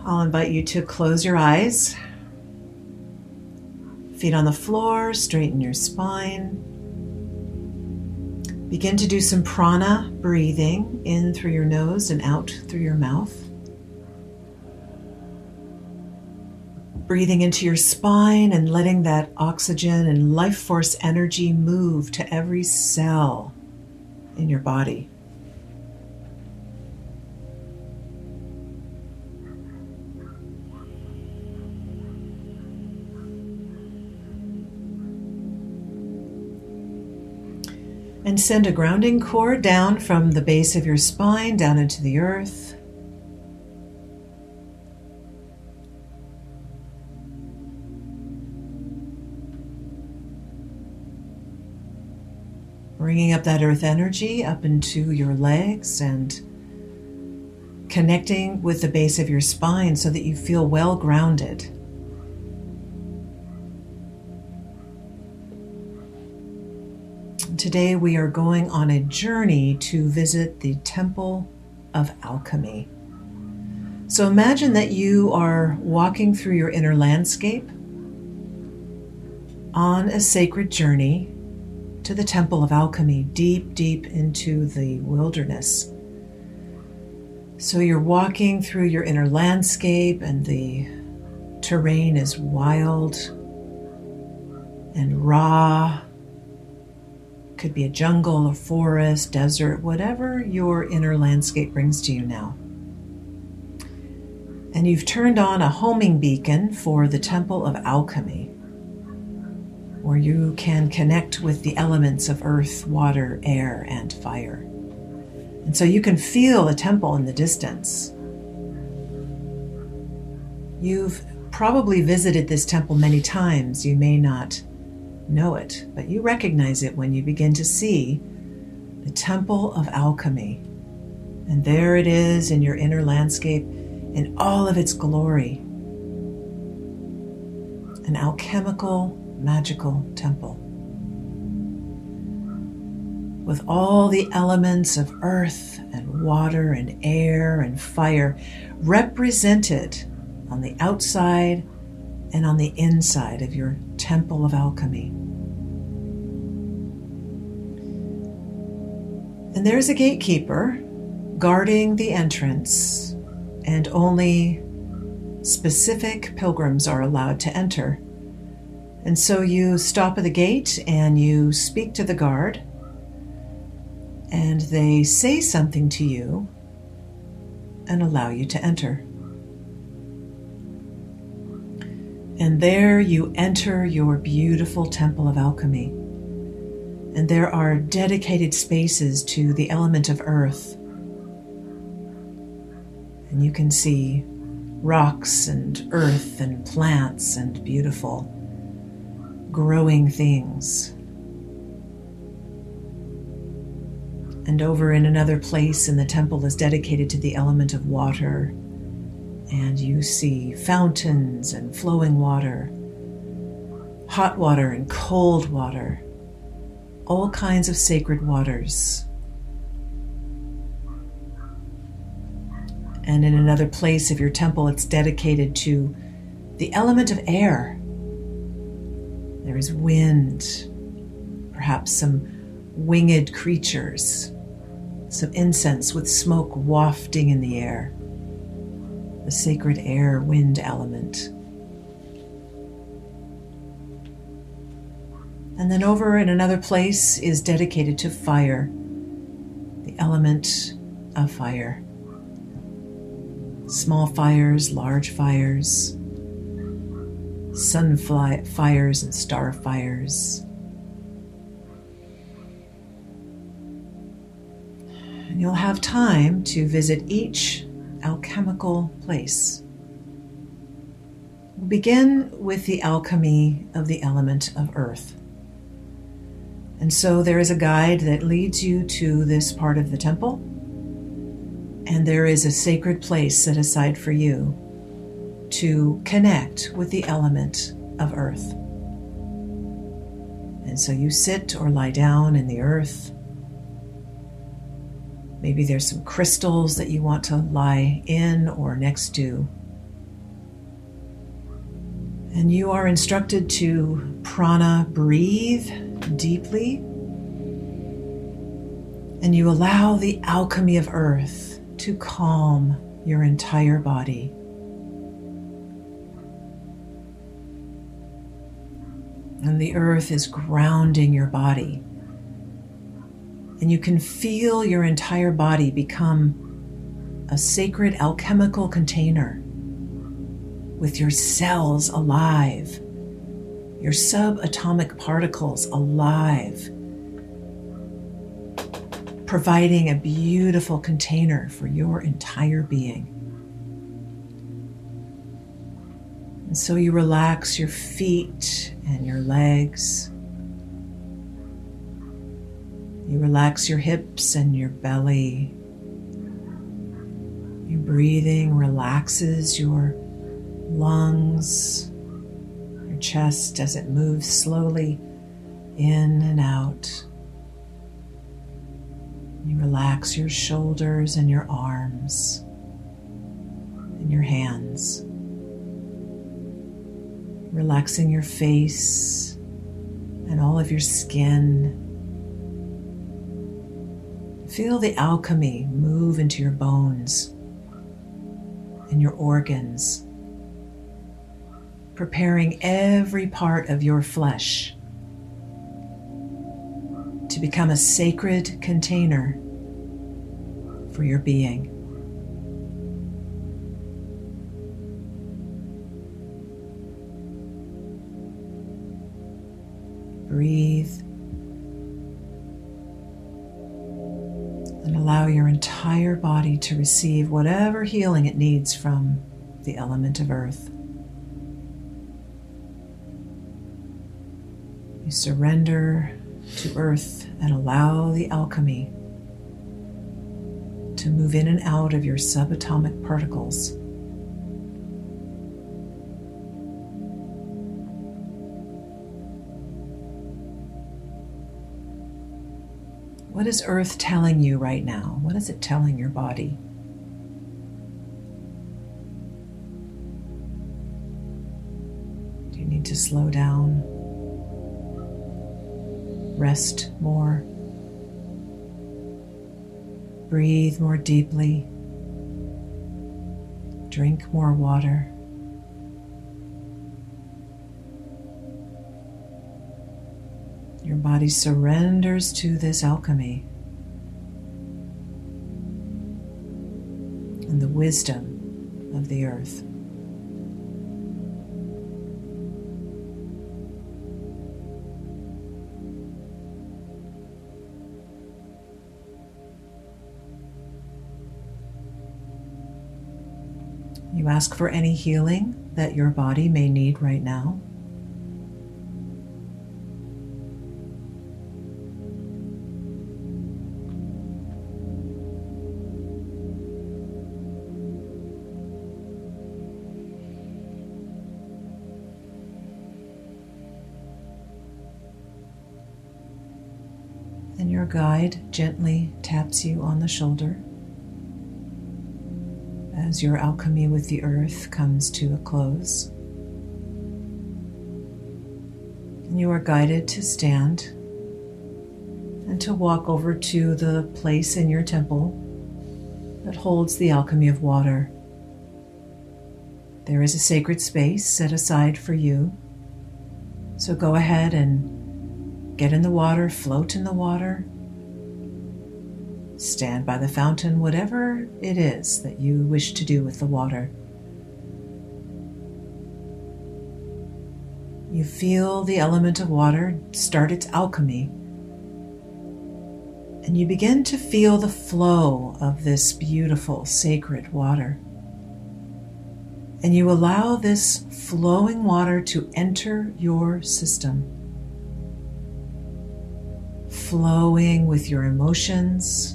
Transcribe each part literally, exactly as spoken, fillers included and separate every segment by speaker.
Speaker 1: I'll invite you to close your eyes. Feet on the floor, straighten your spine. Begin to do some prana breathing in through your nose and out through your mouth. Breathing into your spine and letting that oxygen and life force energy move to every cell in your body. And send a grounding cord down from the base of your spine down into the earth. Bringing up that earth energy up into your legs and connecting with the base of your spine so that you feel well grounded. Today we are going on a journey to visit the Temple of Alchemy. So imagine that you are walking through your inner landscape on a sacred journey to the Temple of Alchemy, deep, deep into the wilderness. So you're walking through your inner landscape and the terrain is wild and raw. Could be a jungle, a forest, desert, whatever your inner landscape brings to you now. And you've turned on a homing beacon for the Temple of Alchemy, where you can connect with the elements of earth, water, air, and fire. And so you can feel a temple in the distance. You've probably visited this temple many times. You may not know it, but you recognize it when you begin to see the Temple of Alchemy. And there it is in your inner landscape in all of its glory. An alchemical, magical temple with all the elements of earth and water and air and fire represented on the outside and on the inside of your Temple of Alchemy. And there's a gatekeeper guarding the entrance, and only specific pilgrims are allowed to enter. And so you stop at the gate and you speak to the guard, and they say something to you and allow you to enter. And there you enter your beautiful Temple of Alchemy. And there are dedicated spaces to the element of earth. And you can see rocks and earth and plants and beautiful growing things. And over in another place in the temple is dedicated to the element of water. And you see fountains and flowing water, hot water and cold water, all kinds of sacred waters. And in another place of your temple, it's dedicated to the element of air. There is wind, perhaps some winged creatures, some incense with smoke wafting in the air. The sacred air wind element. And then over in another place is dedicated to fire, the element of fire. Small fires, large fires, sun fly- fires and star fires. And you'll have time to visit each alchemical place. We'll begin with the alchemy of the element of earth. And so there is a guide that leads you to this part of the temple, and there is a sacred place set aside for you to connect with the element of earth. And so you sit or lie down in the earth. Maybe there's some crystals that you want to lie in or next to. And you are instructed to prana breathe deeply. And you allow the alchemy of earth to calm your entire body. And the earth is grounding your body. And you can feel your entire body become a sacred alchemical container with your cells alive, your subatomic particles alive, providing a beautiful container for your entire being. And so you relax your feet and your legs. You relax your hips and your belly. Your breathing relaxes your lungs, your chest as it moves slowly in and out. You relax your shoulders and your arms and your hands. Relaxing your face and all of your skin. Feel the alchemy move into your bones and your organs, preparing every part of your flesh to become a sacred container for your being. Breathe and allow your entire body to receive whatever healing it needs from the element of earth. You surrender to earth and allow the alchemy to move in and out of your subatomic particles. What is earth telling you right now? What is it telling your body? Do you need to slow down? Rest more? Breathe more deeply? Drink more water? Your body surrenders to this alchemy and the wisdom of the earth. You ask for any healing that your body may need right now. And your guide gently taps you on the shoulder as your alchemy with the earth comes to a close. And you are guided to stand and to walk over to the place in your temple that holds the alchemy of water. There is a sacred space set aside for you, so go ahead and get in the water, float in the water, stand by the fountain, whatever it is that you wish to do with the water. You feel the element of water start its alchemy, and you begin to feel the flow of this beautiful, sacred water. And you allow this flowing water to enter your system, flowing with your emotions,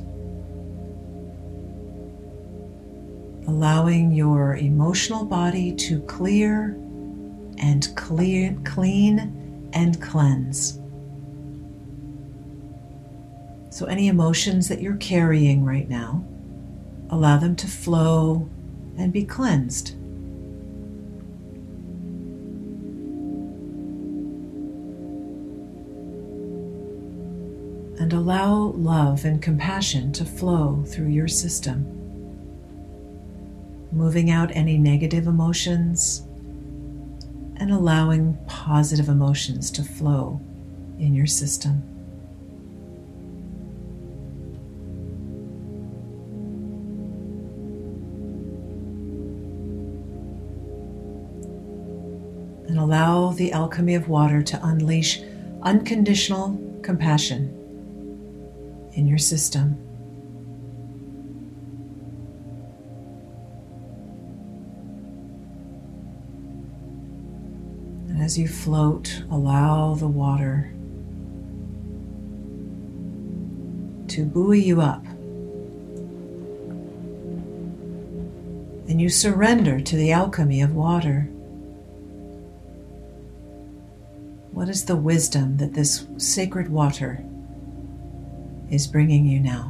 Speaker 1: allowing your emotional body to clear and clear, clean and cleanse. So any emotions that you're carrying right now, allow them to flow and be cleansed. And allow love and compassion to flow through your system, moving out any negative emotions and allowing positive emotions to flow in your system. And allow the alchemy of water to unleash unconditional compassion in your system. And as you float, allow the water to buoy you up. And you surrender to the alchemy of water. What is the wisdom that this sacred water is bringing you now?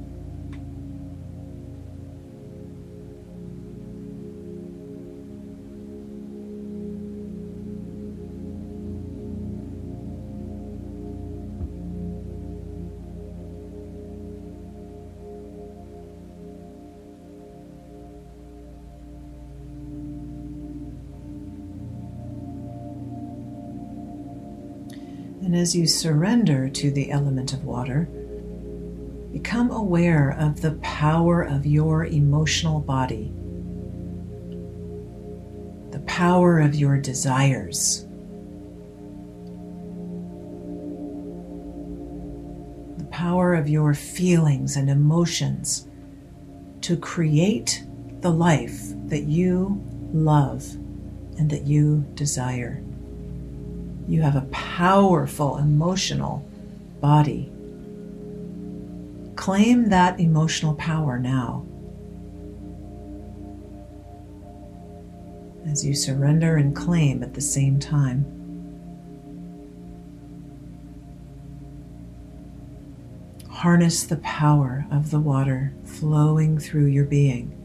Speaker 1: And as you surrender to the element of water, become aware of the power of your emotional body, the power of your desires, the power of your feelings and emotions to create the life that you love and that you desire. You have a powerful emotional body. Claim that emotional power now. As you surrender and claim at the same time. Harness the power of the water flowing through your being.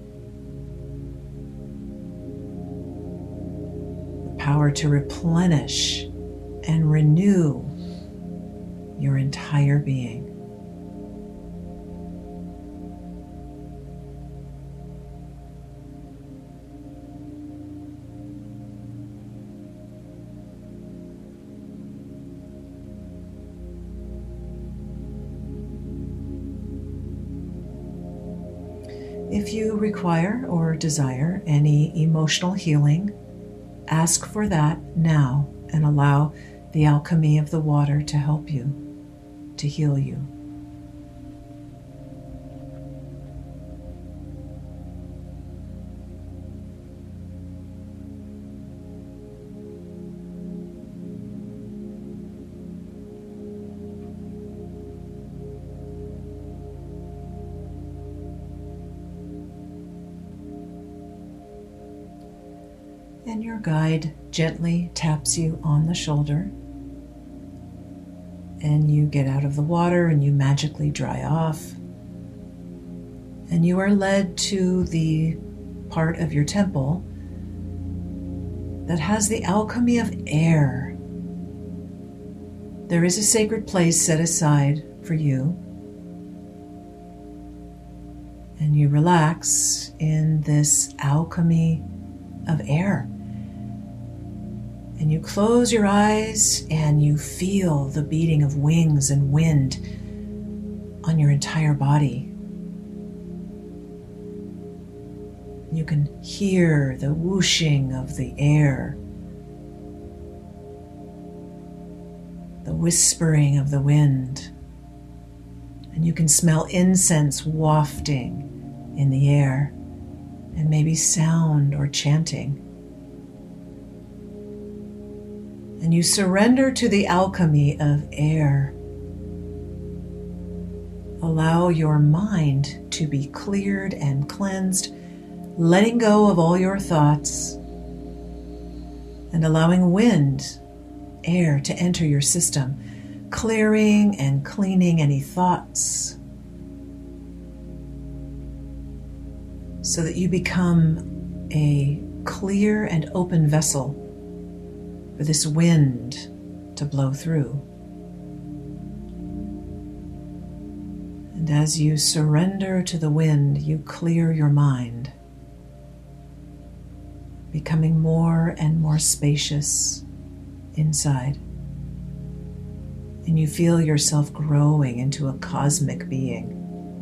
Speaker 1: Power to replenish and renew your entire being. If you require or desire any emotional healing, ask for that now and allow the alchemy of the water to help you, to heal you. And your guide gently taps you on the shoulder, and you get out of the water and you magically dry off, and you are led to the part of your temple that has the alchemy of air. There is a sacred place set aside for you, and you relax in this alchemy of air. And you close your eyes and you feel the beating of wings and wind on your entire body. You can hear the whooshing of the air, the whispering of the wind, and you can smell incense wafting in the air, and maybe sound or chanting. And you surrender to the alchemy of air. Allow your mind to be cleared and cleansed, letting go of all your thoughts, and allowing wind, air, to enter your system, clearing and cleaning any thoughts, so that you become a clear and open vessel for this wind to blow through. as you surrender to the wind, you clear your mind, becoming more and more spacious inside. And you feel yourself growing into a cosmic being.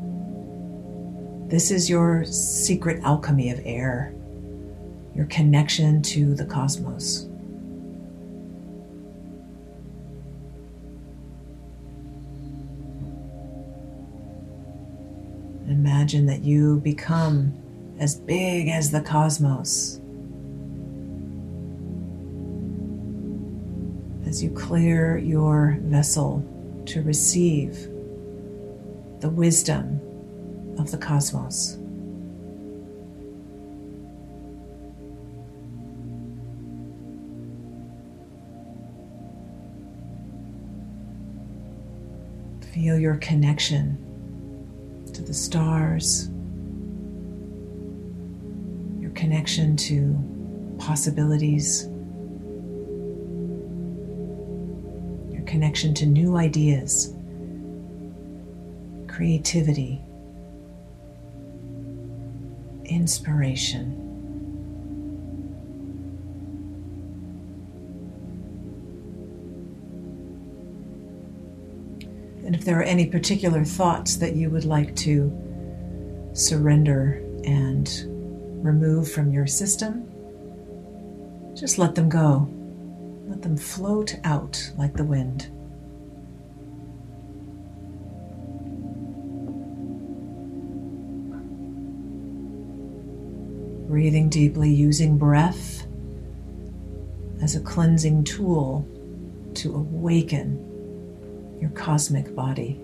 Speaker 1: This is your secret alchemy of air, your connection to the cosmos. Imagine that you become as big as the cosmos as you clear your vessel to receive the wisdom of the cosmos. Feel your connection to the stars, your connection to possibilities, your connection to new ideas, creativity, inspiration. And if there are any particular thoughts that you would like to surrender and remove from your system, just let them go. Let them float out like the wind. Breathing deeply, using breath as a cleansing tool to awaken your cosmic body.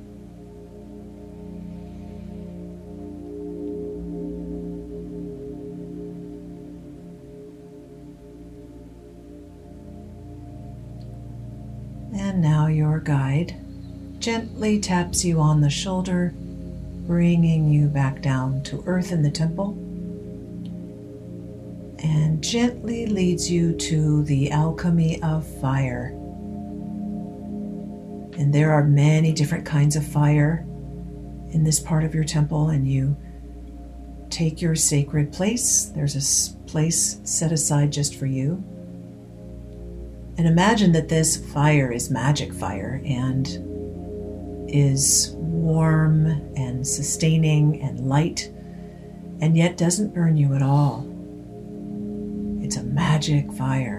Speaker 1: And now your guide gently taps you on the shoulder, bringing you back down to earth in the temple, and gently leads you to the alchemy of fire. And there are many different kinds of fire in this part of your temple, and you take your sacred place. There's a place set aside just for you. And imagine that this fire is magic fire and is warm and sustaining and light, and yet doesn't burn you at all. It's a magic fire.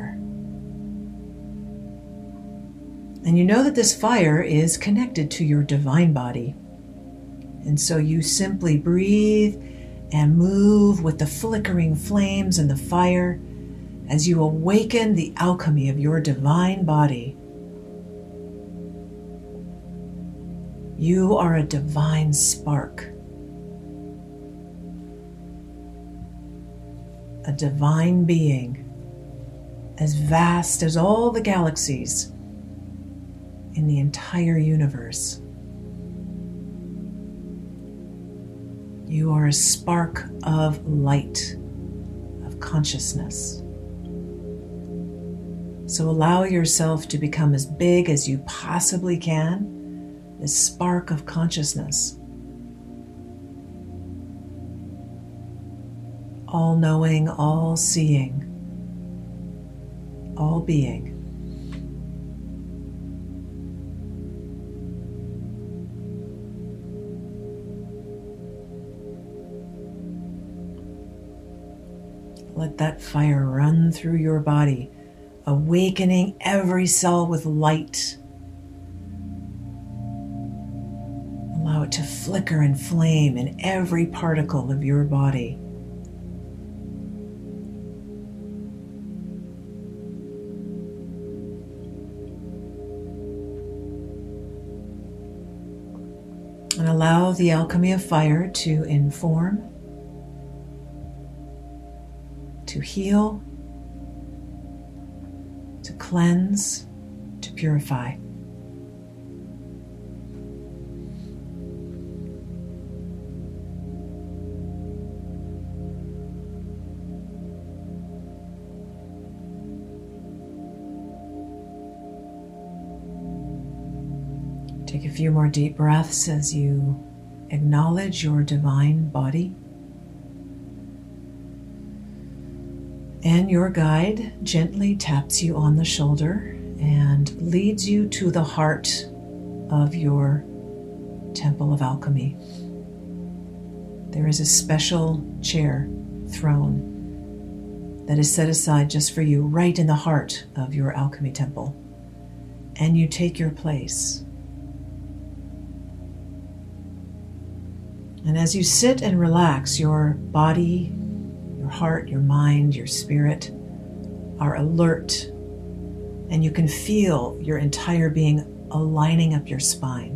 Speaker 1: And you know that this fire is connected to your divine body. And so you simply breathe and move with the flickering flames and the fire as you awaken the alchemy of your divine body. You are a divine spark, a divine being, as vast as all the galaxies in the entire universe. You are a spark of light, of consciousness. So allow yourself to become as big as you possibly can, this spark of consciousness. All-knowing, all-seeing, all-being. Let that fire run through your body, awakening every cell with light. Allow it to flicker and flame in every particle of your body. And allow the alchemy of fire to inform, to heal, to cleanse, to purify. Take a few more deep breaths as you acknowledge your divine body. And your guide gently taps you on the shoulder and leads you to the heart of your Temple of Alchemy. There is a special chair, throne, that is set aside just for you right in the heart of your alchemy temple. And you take your place. And as you sit and relax, your body, your heart, your mind, your spirit are alert, and you can feel your entire being aligning up your spine.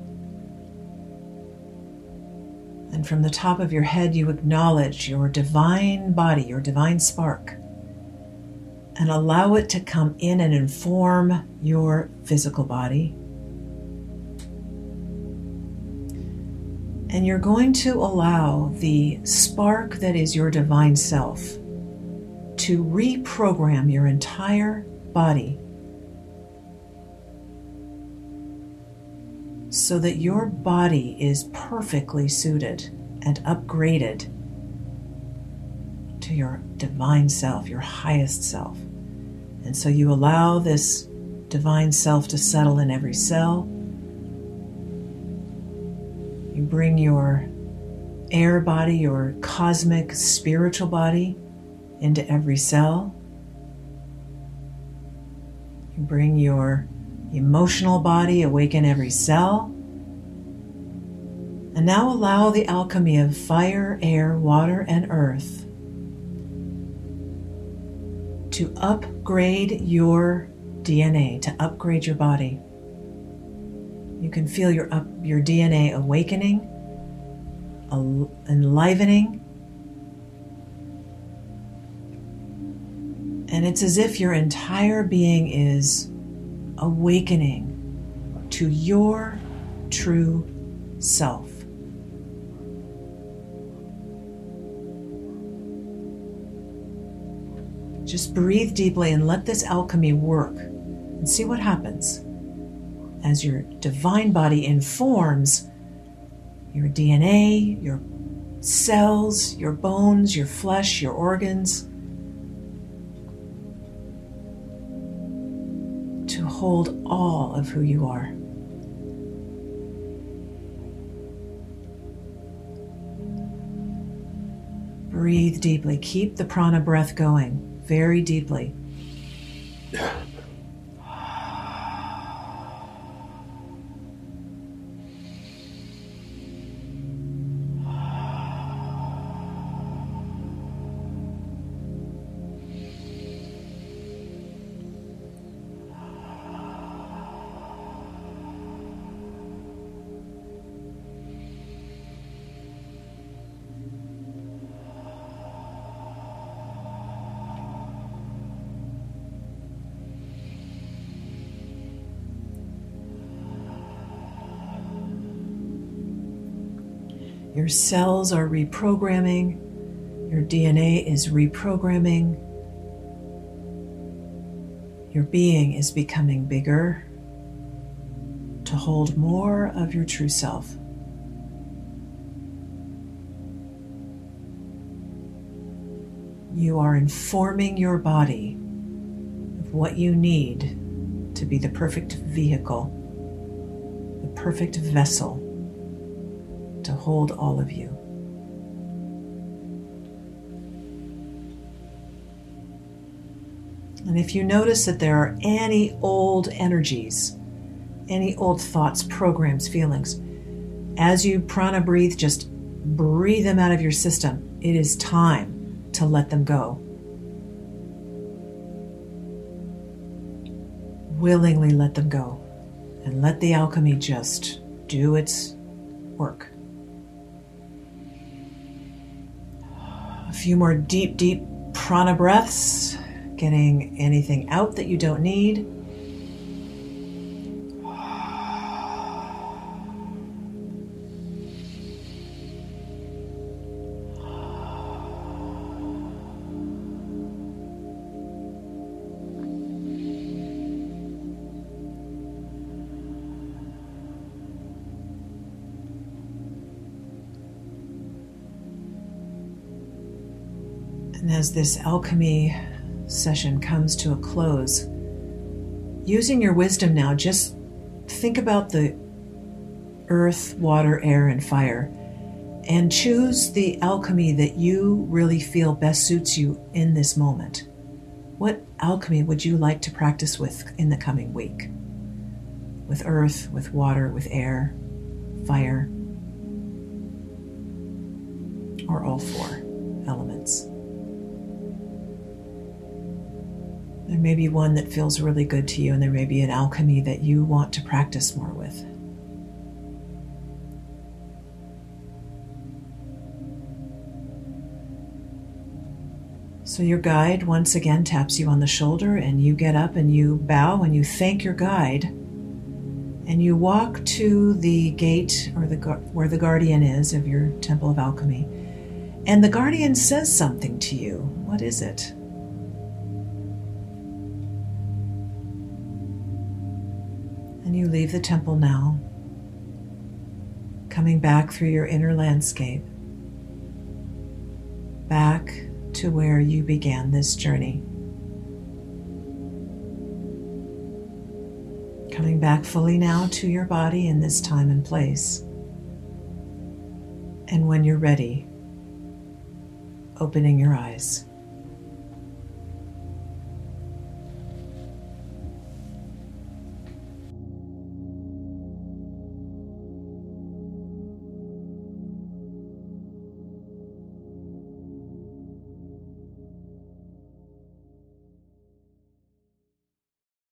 Speaker 1: And from the top of your head, you acknowledge your divine body, your divine spark, and allow it to come in and inform your physical body. And you're going to allow the spark that is your divine self to reprogram your entire body so that your body is perfectly suited and upgraded to your divine self, your highest self. And so you allow this divine self to settle in every cell. You bring your air body, your cosmic spiritual body into every cell. You bring your emotional body, awaken every cell. And now allow the alchemy of fire, air, water, and earth to upgrade your D N A, to upgrade your body. You can feel your up, your D N A awakening, al- enlivening, and it's as if your entire being is awakening to your true self. Just breathe deeply and let this alchemy work and see what happens as your divine body informs your D N A, your cells, your bones, your flesh, your organs, to hold all of who you are. Breathe deeply. Keep the prana breath going very deeply. Your cells are reprogramming. Your D N A is reprogramming. Your being is becoming bigger to hold more of your true self. You are informing your body of what you need to be the perfect vehicle, the perfect vessel to hold all of you. And if you notice that there are any old energies, any old thoughts, programs, feelings, as you prana breathe, just breathe them out of your system. It is time to let them go. Willingly let them go and let the alchemy just do its work. A few more deep, deep prana breaths, getting anything out that you don't need. And as this alchemy session comes to a close, using your wisdom now, just think about the earth, water, air, and fire, and choose the alchemy that you really feel best suits you in this moment. What alchemy would you like to practice with in the coming week? With earth, with water, with air, fire, or all four elements? There may be one that feels really good to you, and there may be an alchemy that you want to practice more with. So your guide once again taps you on the shoulder, and you get up and you bow and you thank your guide, and you walk to the gate or the where the guardian is of your Temple of Alchemy. And the guardian says something to you. What is it? And you leave the temple now, coming back through your inner landscape, back to where you began this journey. Coming back fully now to your body in this time and place. And when you're ready, opening your eyes.